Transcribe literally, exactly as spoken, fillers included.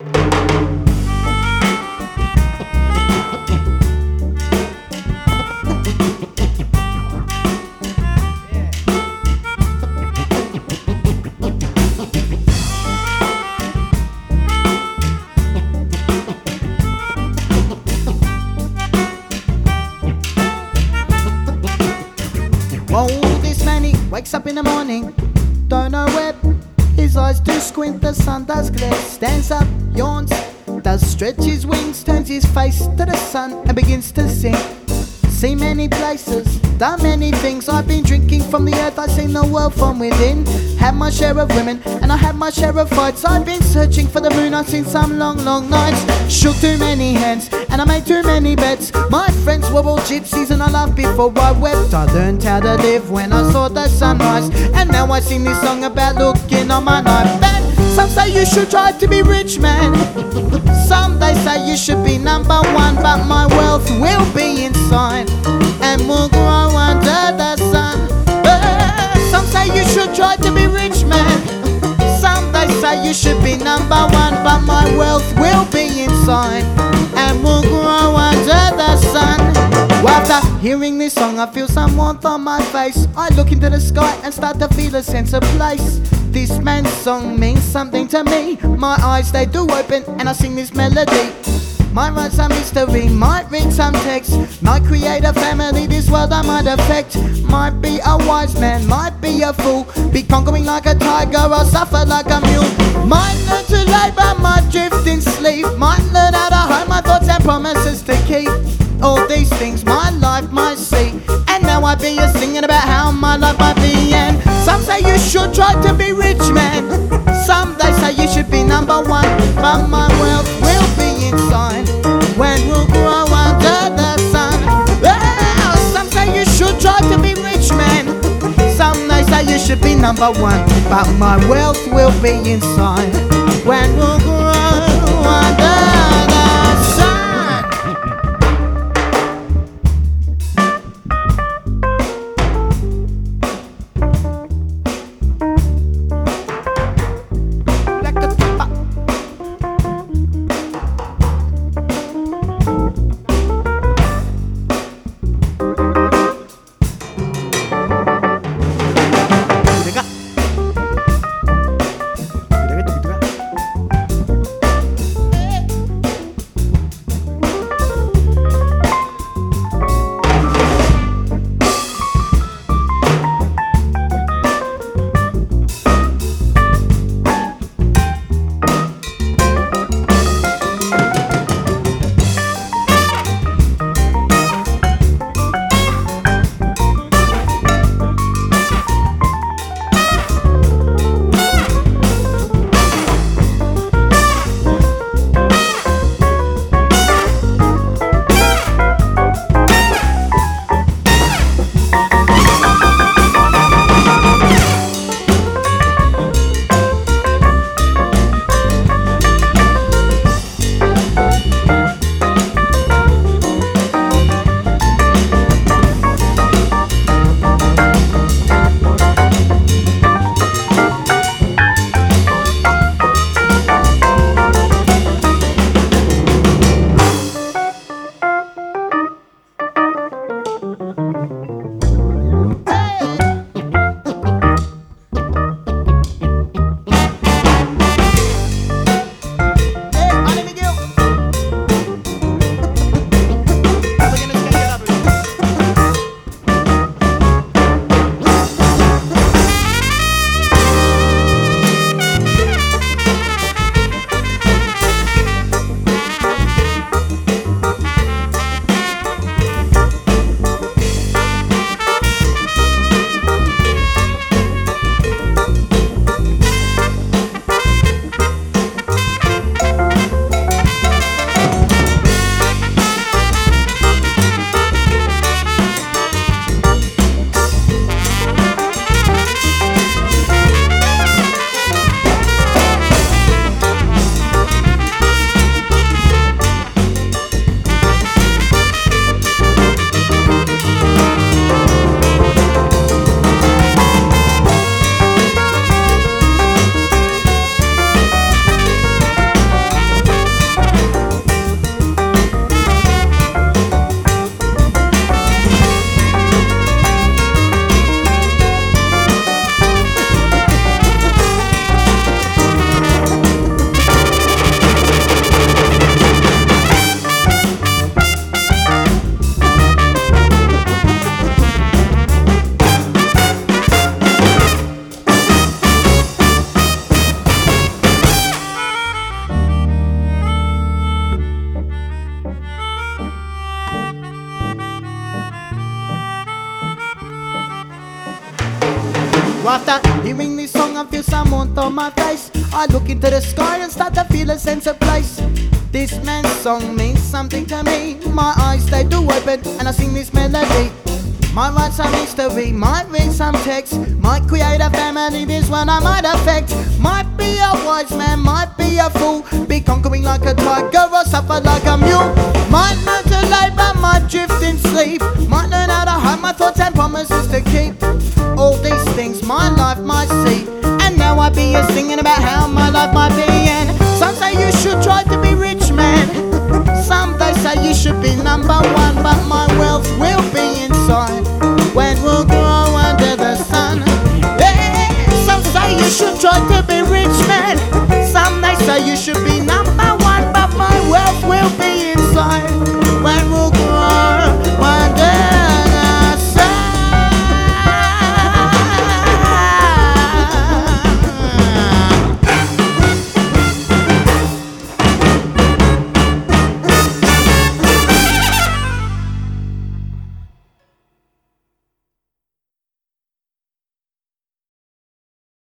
Oh, this man, he wakes up in the morning, don't know where his eyes do squint, the sun does glare. Stands up, yawns, does stretch his wings, turns his face to the sun and begins to sing. Seen many places, done many things. I've been drinking from the earth, I've seen the world from within. Had my share of women, and I had my share of fights. I've been searching for the moon, I've seen some long, long nights. Shook too many hands, and I made too many bets. My friends were all gypsies, and I laughed before I wept. I learned how to live when I saw the sunrise, and now I sing this song about looking on my knife. And some say you should try to be rich, man. Some they say you should be number one, but my wealth will be inside and will grow under the sun. Uh, some say you should try to be rich, man. Some they say you should be number one, but my wealth will be inside and will grow under the sun. Well, after hearing this song, I feel some warmth on my face. I look into the sky and start to feel a sense of place. This man's song means something to me. My eyes, they do open and I sing this melody. Might write some history, might read some text, might create a family this world I might affect. Might be a wise man, might be a fool, be conquering like a tiger or suffer like a mule. Might learn to labour, might drift in sleep, might learn how to hide my thoughts and promises to keep. All these things my life might see, and now I be a singing about how my life might be. And some say you should try to be rich, man. Some they say you should be number one, but my wealth will be inside when we'll grow under the sun. Oh, some say you should try to be rich, man. Some they say you should be number one, but my wealth will be inside when we'll grow under the sun. After hearing this song, I feel some warmth on my face. I look into the sky and start to feel a sense of place. This man's song means something to me. My eyes they do open and I sing this melody. Might write some history, might read some text, might create a family, this one I might affect. Might be a wise man, might be a fool, be conquering like a tiger or suffer like a mule. Might learn to labour, might drift in sleep, might learn how to hide my thoughts and promises to keep. All these things my life might see, and now I be here singing about how my life might be. And some say you should try to be rich, man. Some they say you should be number one, but my wealth will be inside when we'll grow under the sun. Yeah, some say you should try to be rich, man. Some they say you should be